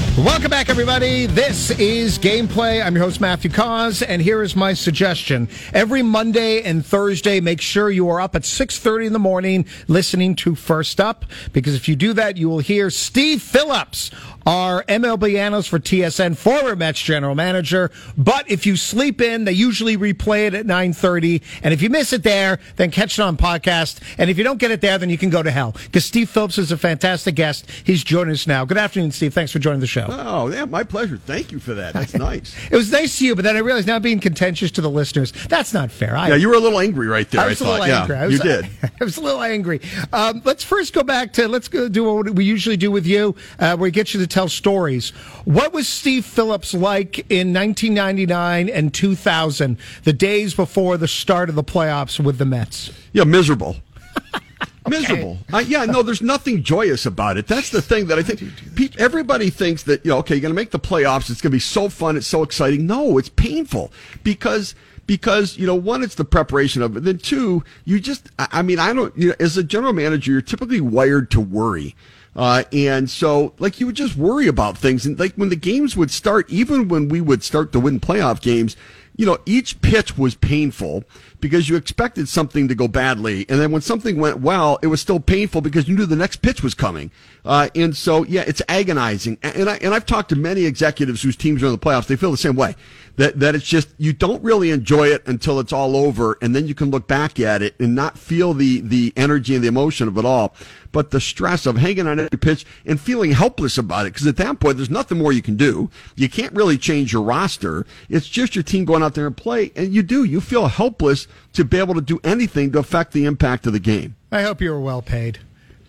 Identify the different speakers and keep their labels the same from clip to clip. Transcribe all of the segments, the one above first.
Speaker 1: Welcome back, everybody. This is Gameplay. I'm your host, Matthew Cause, and here is my suggestion. Every Monday and Thursday, make sure you are up at 6:30 in the morning listening to First Up, because if you do that, you will hear Steve Phillips, our MLB analyst for TSN, former Mets general manager. But if you sleep in, they usually replay it at 9:30. And if you miss it there, then catch it on podcast. And if you don't get it there, then you can go to hell, because Steve Phillips is a fantastic guest. He's joining us now. Good afternoon, Steve. Thanks for joining the show.
Speaker 2: Oh, yeah, my pleasure. Thank you for that. That's nice.
Speaker 1: It was nice to you, but then I realized now being contentious to the listeners, that's not fair.
Speaker 2: Yeah, you were a little angry right there,
Speaker 1: I was a little angry.
Speaker 2: Yeah, you did.
Speaker 1: I was a little angry. Let's first go back to, let's go do what we usually do with you, where we get you to tell stories. What was Steve Phillips like in 1999 and 2000, the days before the start of the playoffs with the Mets?
Speaker 2: Yeah, miserable. Miserable. No, there's nothing joyous about it. That's the thing that I think everybody thinks that, okay, you're going to make the playoffs. It's going to be so fun. It's so exciting. No, it's painful because, one, it's the preparation of it. Then two, as a general manager, you're typically wired to worry. And so, you would just worry about things. And when the games would start, even when we would start to win playoff games, each pitch was painful because you expected something to go badly. And then when something went well, it was still painful because you knew the next pitch was coming. And so, it's agonizing. And I've talked to many executives whose teams are in the playoffs. They feel the same way. That it's just, you don't really enjoy it until it's all over, and then you can look back at it and not feel the energy and the emotion of it all. But the stress of hanging on every pitch and feeling helpless about it, because at that point, there's nothing more you can do. You can't really change your roster. It's just your team going out there and play, and you feel helpless to be able to do anything to affect the impact of the game.
Speaker 1: I hope you were well paid.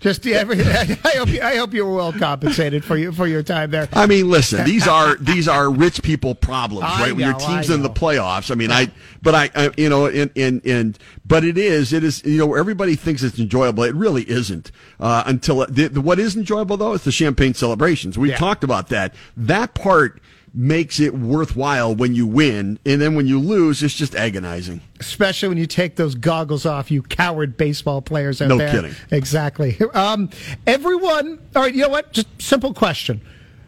Speaker 1: I hope you were well compensated for your time there.
Speaker 2: I mean, listen, these are rich people problems, right? When your team's in the playoffs. I mean, but it is, everybody thinks it's enjoyable. It really isn't. What is enjoyable though is the champagne celebrations. We talked about that. That part makes it worthwhile when you win, and then when you lose, it's just agonizing.
Speaker 1: Especially when you take those goggles off, you coward baseball players out there.
Speaker 2: No kidding.
Speaker 1: Exactly. Everyone, all right, you know what? Just simple question.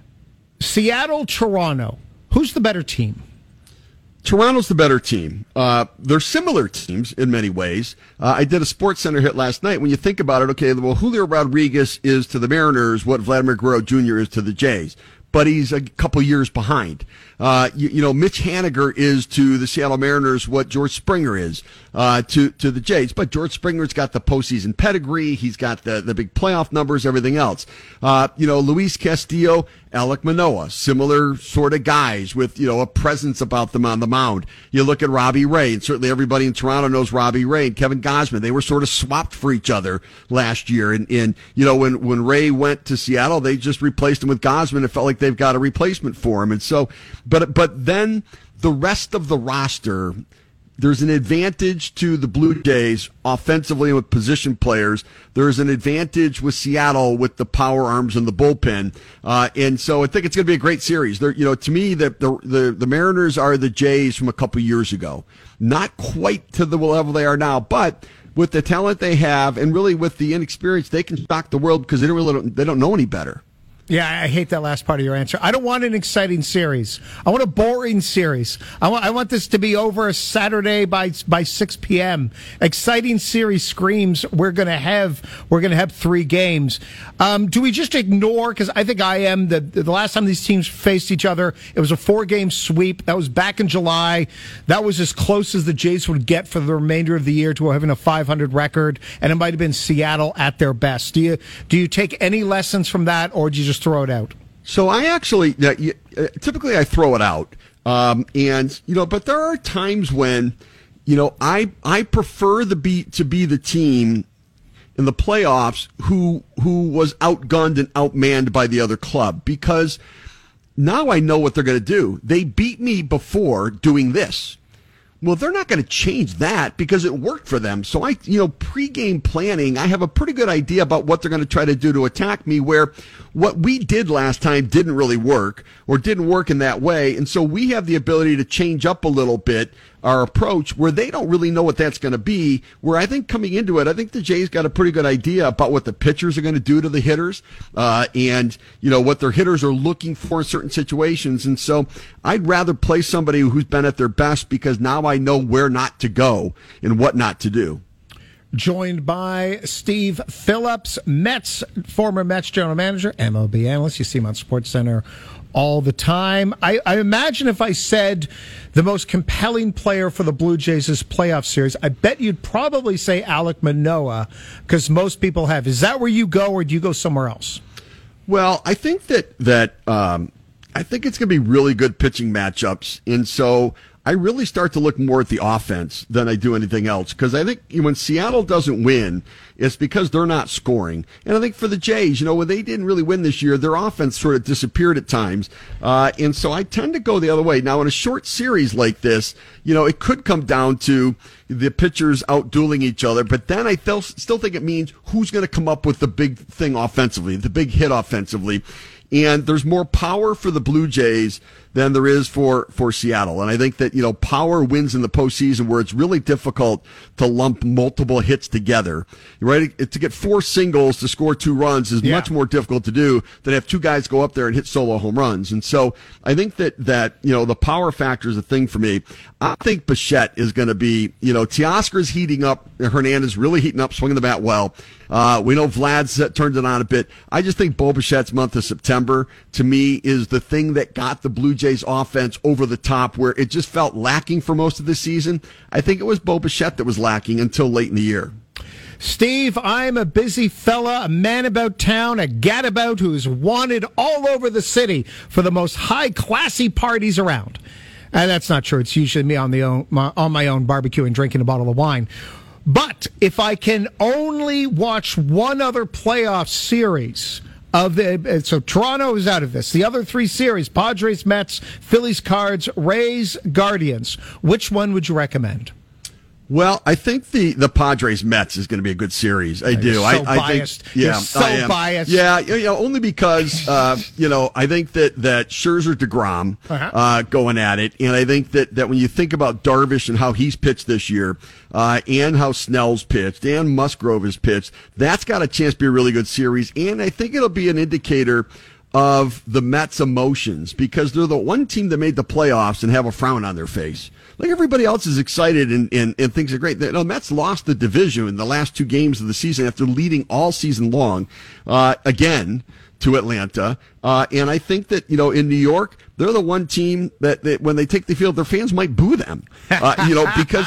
Speaker 1: Seattle, Toronto, who's the better team?
Speaker 2: Toronto's the better team. They're similar teams in many ways. I did a SportsCenter hit last night. When you think about it, okay, well, Julio Rodriguez is to the Mariners what Vladimir Guerrero Jr. is to the Jays. But he's a couple years behind. Mitch Haniger is to the Seattle Mariners what George Springer is to the Jays. But George Springer's got the postseason pedigree. He's got the big playoff numbers, everything else. Luis Castillo, Alek Manoah, similar sort of guys with, a presence about them on the mound. You look at Robbie Ray, and certainly everybody in Toronto knows Robbie Ray and Kevin Gausman. They were sort of swapped for each other last year. And when Ray went to Seattle, they just replaced him with Gausman. It felt like they've got a replacement for him. And so, but then the rest of the roster, there's an advantage to the Blue Jays offensively with position players. There's an advantage with Seattle with the power arms and the bullpen. And so I think it's going to be a great series. To me, the Mariners are the Jays from a couple years ago. Not quite to the level they are now, but with the talent they have and really with the inexperience, they can shock the world because they don't know any better.
Speaker 1: Yeah, I hate that last part of your answer. I don't want an exciting series. I want a boring series. I want this to be over Saturday by 6 p.m. Exciting series screams we're going to have 3 games. Do we just ignore, because I think I am, the last time these teams faced each other, it was a 4-game sweep. That was back in July. That was as close as the Jays would get for the remainder of the year to having a 500 record, and it might have been Seattle at their best. Do you take any lessons from that, or do you just throw it out?
Speaker 2: So I actually, typically I throw it out. But there are times when, I prefer to be the team in the playoffs who was outgunned and outmanned by the other club, because now I know what they're going to do. They beat me before doing this. Well, they're not going to change that because it worked for them. So pregame planning, I have a pretty good idea about what they're going to try to do to attack me, where what we did last time didn't really work or didn't work in that way. And so we have the ability to change up a little bit our approach where they don't really know what that's going to be, where I think coming into it, I think the Jays got a pretty good idea about what the pitchers are going to do to the hitters, and what their hitters are looking for in certain situations. And so I'd rather play somebody who's been at their best because now I know where not to go and what not to do.
Speaker 1: Joined by Steve Phillips, former Mets general manager, MLB analyst. You see him on SportsCenter all the time. I imagine if I said the most compelling player for the Blue Jays' playoff series, I bet you'd probably say Alek Manoah, because most people have. Is that where you go, or do you go somewhere else?
Speaker 2: Well, I think that I think it's going to be really good pitching matchups, and so I really start to look more at the offense than I do anything else, because I think when Seattle doesn't win, it's because they're not scoring. And I think for the Jays, when they didn't really win this year, their offense sort of disappeared at times. And so I tend to go the other way. Now, in a short series like this, it could come down to the pitchers out-dueling each other, but then I still think it means who's going to come up with the big thing offensively, the big hit offensively. And there's more power for the Blue Jays than there is for Seattle. And I think that, power wins in the postseason, where it's really difficult to lump multiple hits together. Right? To get 4 singles to score 2 runs is much more difficult to do than have 2 guys go up there and hit solo home runs. And so I think that the power factor is a thing for me. I think Bichette is going to be, Teoscar's heating up, Hernandez really heating up, swinging the bat well. We know Vlad's turned it on a bit. I just think Bo Bichette's month of September, to me, is the thing that got the Blue Jays offense over the top, where it just felt lacking for most of the season. I think it was Bo Bichette that was lacking until late in the year.
Speaker 1: Steve, I'm a busy fella, a man about town, a gadabout who's wanted all over the city for the most high classy parties around. And that's not true. It's usually me on my own barbecue and drinking a bottle of wine. But if I can only watch one other playoff series so Toronto is out of this. The other 3 series, Padres, Mets, Phillies, Cards, Rays, Guardians. Which one would you recommend?
Speaker 2: Well, I think the Padres Mets is going to be a good series. I do.
Speaker 1: I biased.
Speaker 2: Think, yeah,
Speaker 1: you're so biased.
Speaker 2: Yeah, only because I think that Scherzer, DeGrom going at it, and I think that when you think about Darvish and how he's pitched this year, and how Snell's pitched and Musgrove has pitched, that's got a chance to be a really good series. And I think it'll be an indicator of the Mets' emotions, because they're the one team that made the playoffs and have a frown on their face. Like, everybody else is excited and thinks they're great. The Mets lost the division in the last 2 games of the season after leading all season long, again, to Atlanta. And I think that, in New York, they're the one team that when they take the field, their fans might boo them, because,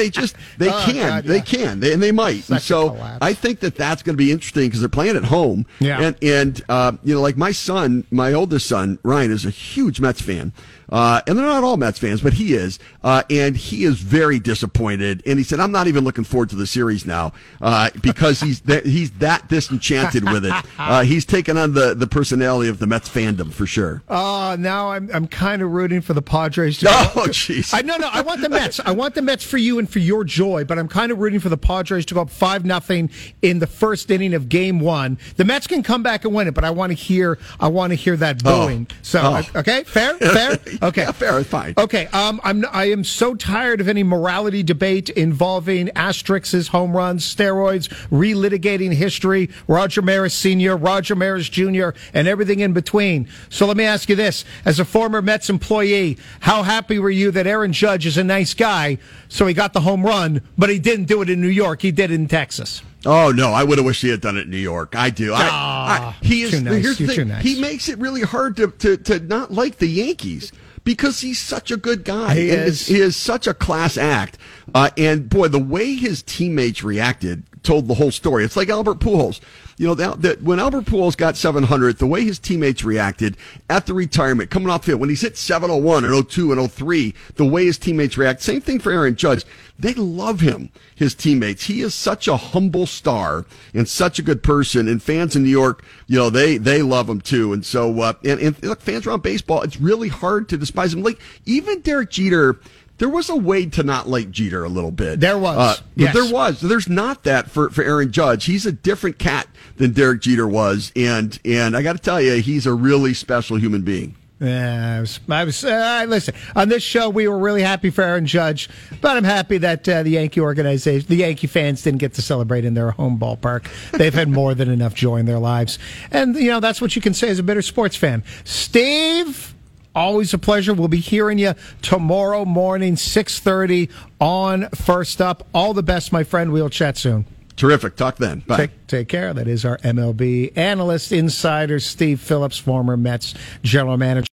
Speaker 2: they can, and they might.
Speaker 1: Such
Speaker 2: and so I think that that's going to be interesting because they're playing at home.
Speaker 1: Yeah.
Speaker 2: And like my oldest son, Ryan, is a huge Mets fan. And they're not all Mets fans, but he is. And he is very disappointed. And he said, I'm not even looking forward to the series now, because he's that disenchanted with it. He's taken on the personality of the Mets fandom for sure.
Speaker 1: Now I'm kind of rooting for the Padres to
Speaker 2: Oh, jeez.
Speaker 1: I want the Mets. I want the Mets for you and for your joy, but I'm kind of rooting for the Padres to go up 5-0 in the first inning of Game 1. The Mets can come back and win it, but I want to hear that booing. Okay, fair? Okay.
Speaker 2: Yeah, fair, fine.
Speaker 1: Okay, I am so tired of any morality debate involving Asterix's home runs, steroids, relitigating history, Roger Maris Sr., Roger Maris Jr., and everything in between. So let me ask you this. As a former Mets employee, how happy were you that Aaron Judge is a nice guy, so he got the home run, but he didn't do it in New York, he did it in Texas?
Speaker 2: Oh, no, I would have wished he had done it in New York. I do. He is
Speaker 1: too nice.
Speaker 2: Here's the thing.
Speaker 1: Too nice.
Speaker 2: He makes it really hard to not like the Yankees, because he's such a good guy.
Speaker 1: He
Speaker 2: is such a class act. And boy, the way his teammates reacted told the whole story. It's like Albert Pujols. When Albert Pujols got 700, the way his teammates reacted at the retirement, coming off field, when he's hit 701 and 02 and 03, the way his teammates react. Same thing for Aaron Judge. They love him, his teammates. He is such a humble star and such a good person. And fans in New York, they love him too. And so, and look, fans around baseball, it's really hard to despise him. Like, even Derek Jeter there was a way to not like Jeter a little bit.
Speaker 1: There was.
Speaker 2: Yes. There was. There's not that for Aaron Judge. He's a different cat than Derek Jeter was, and I got to tell you, he's a really special human being.
Speaker 1: Yeah, listen, on this show, we were really happy for Aaron Judge, but I'm happy that the Yankee organization, the Yankee fans didn't get to celebrate in their home ballpark. They've had more than enough joy in their lives. And, that's what you can say as a bitter sports fan. Steve, always a pleasure. We'll be hearing you tomorrow morning, 6:30 on First Up. All the best, my friend. We'll chat soon.
Speaker 2: Terrific. Talk then. Bye.
Speaker 1: Take care. That is our MLB analyst, insider, Steve Phillips, former Mets general manager.